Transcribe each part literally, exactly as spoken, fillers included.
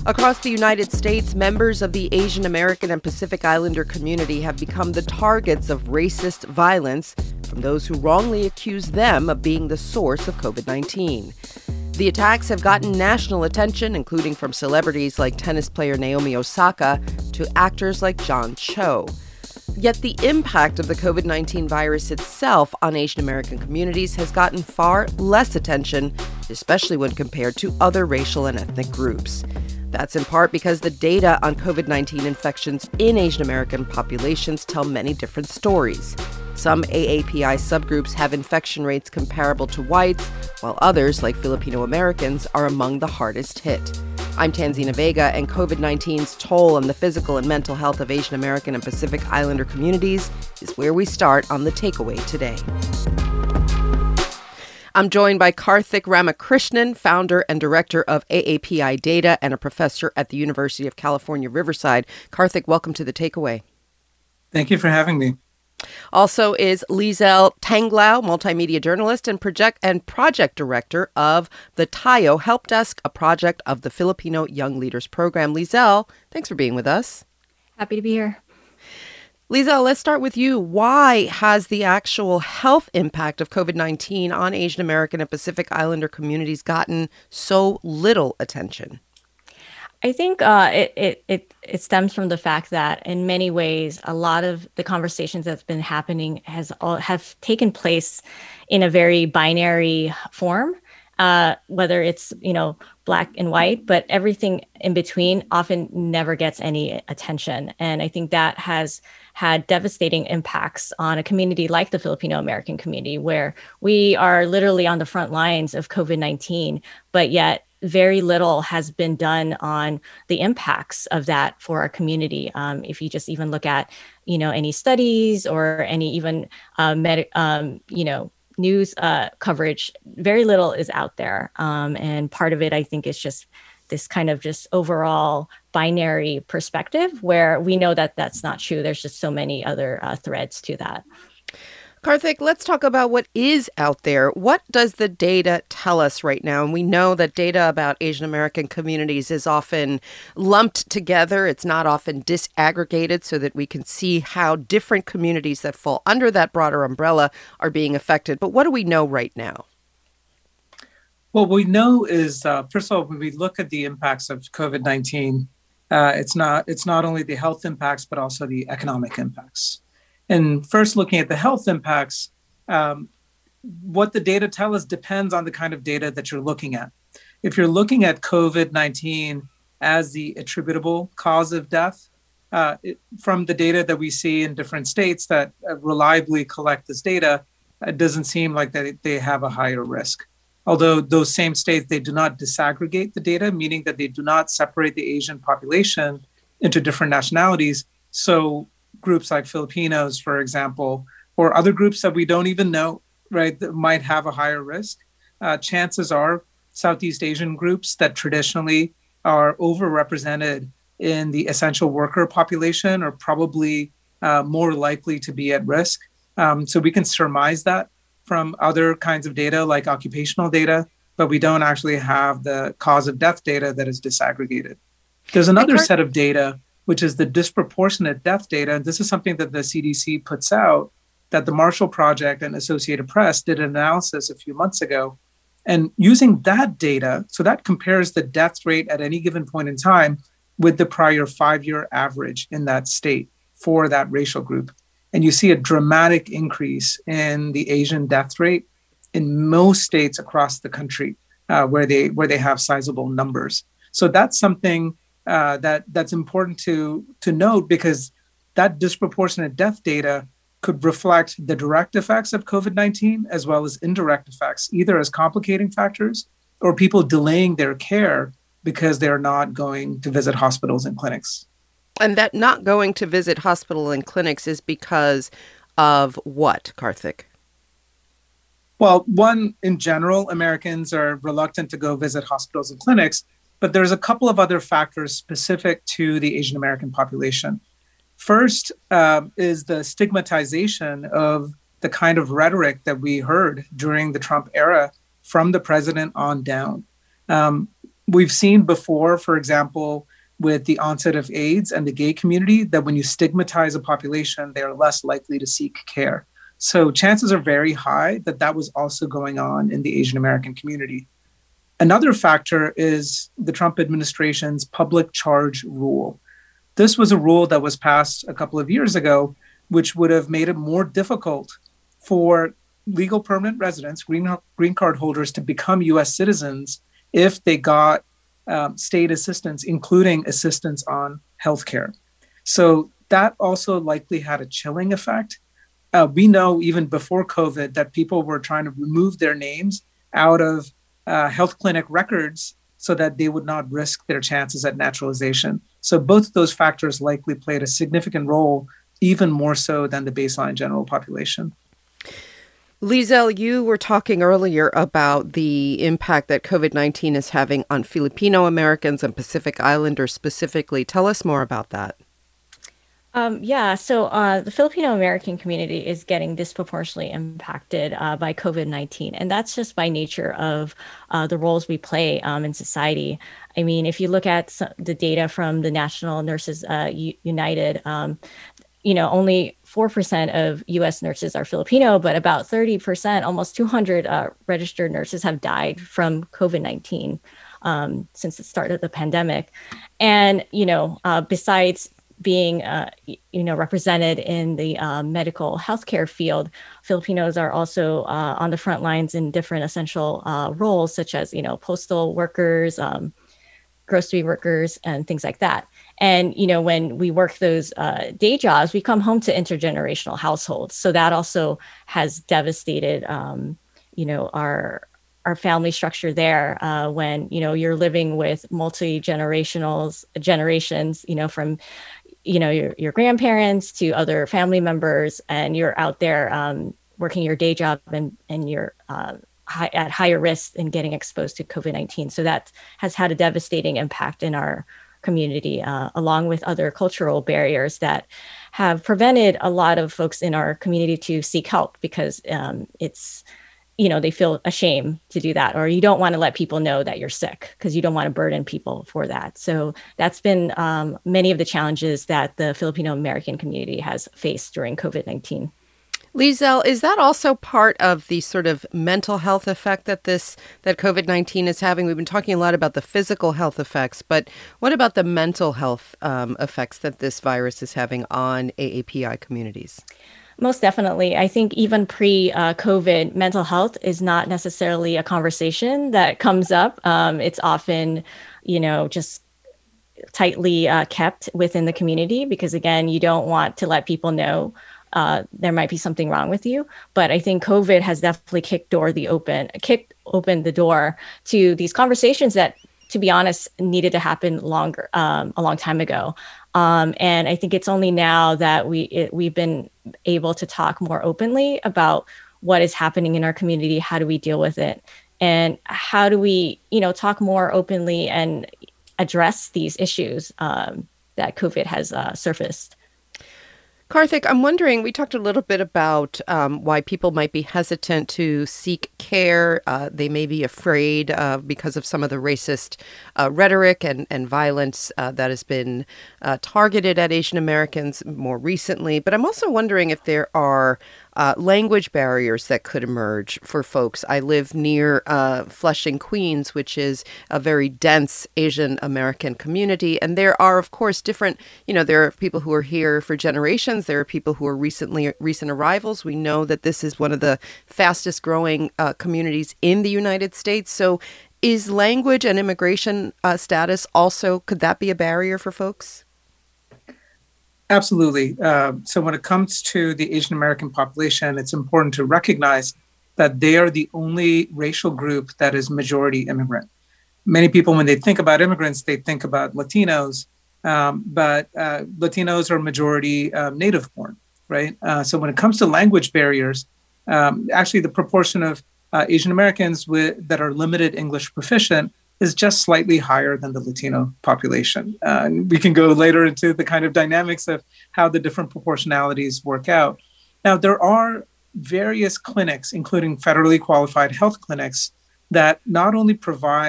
Across the United States, members of the Asian American and Pacific Islander community have become the targets of racist violence from those who wrongly accuse them of being the source of covid nineteen. The attacks have gotten national attention, including from celebrities like tennis player Naomi Osaka to actors like John Cho. Yet the impact of the covid nineteen virus itself on Asian American communities has gotten far less attention, especially when compared to other racial and ethnic groups. That's in part because the data on covid nineteen infections in Asian American populations tell many different stories. Some A A P I subgroups have infection rates comparable to whites, while others, like Filipino Americans, are among the hardest hit. I'm Tanzina Vega, and covid nineteen's toll on the physical and mental health of Asian American and Pacific Islander communities is where we start on The Takeaway today. I'm joined by Karthik Ramakrishnan, founder and director of A A P I Data and a professor at the University of California, Riverside. Karthik, welcome to The Takeaway. Thank you for having me. Also is Lizelle Tanglau, multimedia journalist and project and project director of the Tayo Help Desk, a project of the Filipino Young Leaders Program. Lizelle, thanks for being with us. Happy to be here. Lizelle, let's start with you. Why has the actual health impact of covid nineteen on Asian American and Pacific Islander communities gotten so little attention? I think uh, it, it it it stems from the fact that in many ways, a lot of the conversations that's been happening has all, have taken place in a very binary form, uh, whether it's, you know, black and white, but everything in between often never gets any attention. And I think that has had devastating impacts on a community like the Filipino American community, where we are literally on the front lines of covid nineteen, but yet very little has been done on the impacts of that for our community. Um, if you just even look at, you know, any studies or any even, uh, med- um, you know, news uh, coverage, very little is out there. Um, and part of it, I think, is just this kind of just overall binary perspective where we know that that's not true. There's just so many other uh, threads to that. Karthik, let's talk about what is out there. What does the data tell us right now? And we know that data about Asian American communities is often lumped together. It's not often disaggregated so that we can see how different communities that fall under that broader umbrella are being affected. But what do we know right now? What we know is, uh, first of all, when we look at the impacts of covid nineteen, uh, it's not it's not only the health impacts, but also the economic impacts. And first, looking at the health impacts, um, what the data tell us depends on the kind of data that you're looking at. If you're looking at covid nineteen as the attributable cause of death, uh, it, from the data that we see in different states that uh, reliably collect this data, it doesn't seem like that they have a higher risk. Although those same states, they do not disaggregate the data, meaning that they do not separate the Asian population into different nationalities. So groups like Filipinos, for example, or other groups that we don't even know, right, that might have a higher risk. Uh, chances are Southeast Asian groups that traditionally are overrepresented in the essential worker population are probably uh, more likely to be at risk. Um, so we can surmise that from other kinds of data like occupational data, but we don't actually have the cause of death data that is disaggregated. There's another set of data, which is the disproportionate death data. And this is something that the C D C puts out, that the Marshall Project and Associated Press did an analysis a few months ago. And using that data, so that compares the death rate at any given point in time with the prior five-year average in that state for that racial group. And you see a dramatic increase in the Asian death rate in most states across the country uh, where they where they have sizable numbers. So that's something Uh, that that's important to to note, because that disproportionate death data could reflect the direct effects of covid nineteen as well as indirect effects, either as complicating factors or people delaying their care because they're not going to visit hospitals and clinics. And that not going to visit hospital and clinics is because of what, Karthik? Well, one, in general, Americans are reluctant to go visit hospitals and clinics. But there's a couple of other factors specific to the Asian American population. First uh, is the stigmatization of the kind of rhetoric that we heard during the Trump era from the president on down. Um, we've seen before, for example, with the onset of AIDS and the gay community, that when you stigmatize a population, they are less likely to seek care. So chances are very high that that was also going on in the Asian American community. Another factor is the Trump administration's public charge rule. This was a rule that was passed a couple of years ago, which would have made it more difficult for legal permanent residents, green, green card holders, to become U S citizens if they got um, state assistance, including assistance on healthcare. So that also likely had a chilling effect. Uh, we know even before COVID that people were trying to remove their names out of uh, health clinic records so that they would not risk their chances at naturalization. So both of those factors likely played a significant role, even more so than the baseline general population. Lizelle, you were talking earlier about the impact that COVID nineteen is having on Filipino Americans and Pacific Islanders specifically. Tell us more about that. Um, yeah, so uh, the Filipino American community is getting disproportionately impacted uh, by COVID nineteen, and that's just by nature of uh, the roles we play um, in society. I mean, if you look at some, the data from the National Nurses uh, U- United, um, you know, only four percent of U S nurses are Filipino, but about thirty percent, almost two hundred uh, registered nurses have died from COVID nineteen um, since the start of the pandemic. And, you know, uh, besides being, uh, you know, represented in the uh, medical healthcare field, Filipinos are also uh, on the front lines in different essential uh, roles, such as, you know, postal workers, um, grocery workers, and things like that. And, you know, when we work those uh, day jobs, we come home to intergenerational households. So that also has devastated, um, you know, our our family structure there uh, when, you know, you're living with multi-generationals, generations, you know, from, you know, your, your grandparents to other family members, and you're out there um, working your day job and, and you're uh, high, at higher risk in getting exposed to COVID nineteen. So that has had a devastating impact in our community, uh, along with other cultural barriers that have prevented a lot of folks in our community to seek help because um, it's, you know, they feel ashamed to do that, or you don't want to let people know that you're sick because you don't want to burden people for that. So that's been um, many of the challenges that the Filipino American community has faced during COVID nineteen. Lizelle, is that also part of the sort of mental health effect that this that COVID nineteen is having? We've been talking a lot about the physical health effects, but what about the mental health um, effects that this virus is having on A A P I communities? Most definitely. I think even pre-COVID, uh, mental health is not necessarily a conversation that comes up. Um, it's often, you know, just tightly uh, kept within the community because, again, you don't want to let people know uh, there might be something wrong with you. But I think COVID has definitely kicked door the open, kicked open the door to these conversations that, to be honest, needed to happen longer, um, a long time ago. Um, and I think it's only now that we it, we've been able to talk more openly about what is happening in our community. How do we deal with it? And how do we, you know, talk more openly and address these issues um, that COVID has uh, surfaced? Karthik, I'm wondering, we talked a little bit about um, why people might be hesitant to seek care. Uh, they may be afraid uh, because of some of the racist uh, rhetoric and, and violence uh, that has been uh, targeted at Asian Americans more recently. But I'm also wondering if there are Uh, language barriers that could emerge for folks. I live near uh, Flushing, Queens, which is a very dense Asian American community. And there are, of course, different, you know, there are people who are here for generations. There are people who are recently recent arrivals. We know that this is one of the fastest growing uh, communities in the United States. So is language and immigration uh, status also, could that be a barrier for folks? Absolutely. Uh, so when it comes to the Asian American population, it's important to recognize that they are the only racial group that is majority immigrant. Many people, when they think about immigrants, they think about Latinos, um, but uh, Latinos are majority uh, native born, right? Uh, so when it comes to language barriers, um, actually the proportion of uh, Asian Americans with, that are limited English proficient is just slightly higher than the Latino population. Uh, and we can go later into the kind of dynamics of how the different proportionalities work out. Now, there are various clinics, including federally qualified health clinics, that not only provide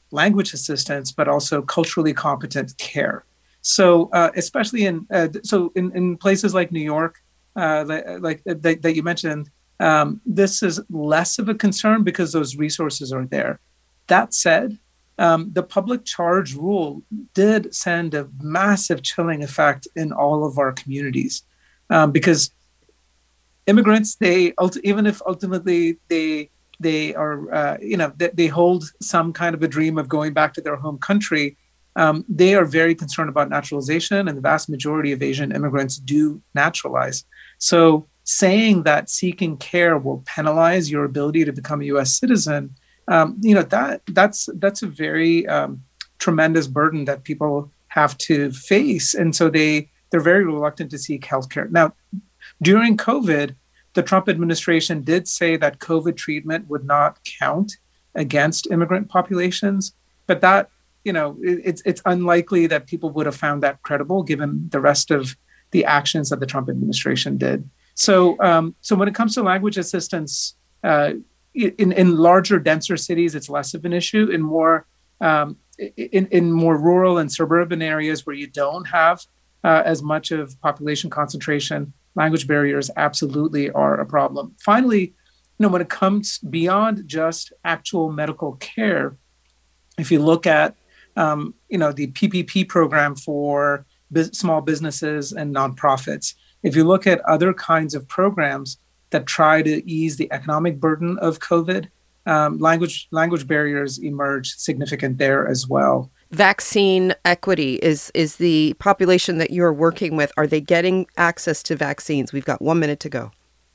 language assistance, but also culturally competent care. So uh, especially in uh, so in, in places like New York, uh, like, like that, that you mentioned, um, this is less of a concern because those resources are there. That said, um, the public charge rule did send a massive chilling effect in all of our communities, um, because immigrants, they even if ultimately they they are uh, you know they, they hold some kind of a dream of going back to their home country. Um, they are very concerned about naturalization, and the vast majority of Asian immigrants do naturalize. So saying that seeking care will penalize your ability to become a U S citizen, um, you know, that that's that's a very um, tremendous burden that people have to face. And so they, they're very reluctant to seek healthcare. Now, during COVID, the Trump administration did say that COVID treatment would not count against immigrant populations, but that, you know, it's it's unlikely that people would have found that credible given the rest of the actions that the Trump administration did. So, um, so when it comes to language assistance, uh, in in larger, denser cities, it's less of an issue. In more um, in in more rural and suburban areas where you don't have uh, as much of population concentration, language barriers absolutely are a problem. Finally, you know, when it comes beyond just actual medical care, if you look at Um, you know, the P P P program for biz- small businesses and nonprofits. If you look at other kinds of programs that try to ease the economic burden of COVID, um, language language barriers emerge significant there as well. Vaccine equity is is the population that you're working with. Are they getting access to vaccines? We've got one minute to go.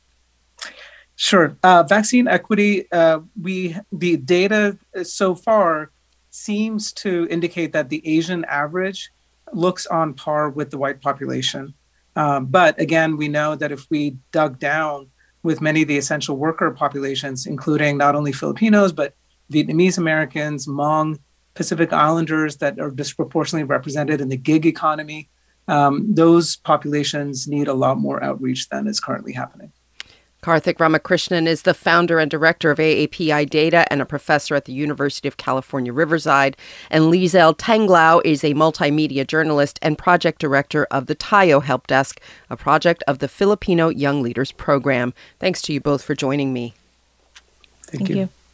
Sure. Uh, vaccine equity, uh, we the data so far seems to indicate that the Asian average looks on par with the white population. Um, but again, we know that if we dug down with many of the essential worker populations, including not only Filipinos, but Vietnamese Americans, Hmong, Pacific Islanders that are disproportionately represented in the gig economy, um, those populations need a lot more outreach than is currently happening. Karthik Ramakrishnan is the founder and director of A A P I Data and a professor at the University of California, Riverside. And Lizelle Tenglao is a multimedia journalist and project director of the Tayo Help Desk, a project of the Filipino Young Leaders Program. Thanks to you both for joining me. Thank, Thank you. you.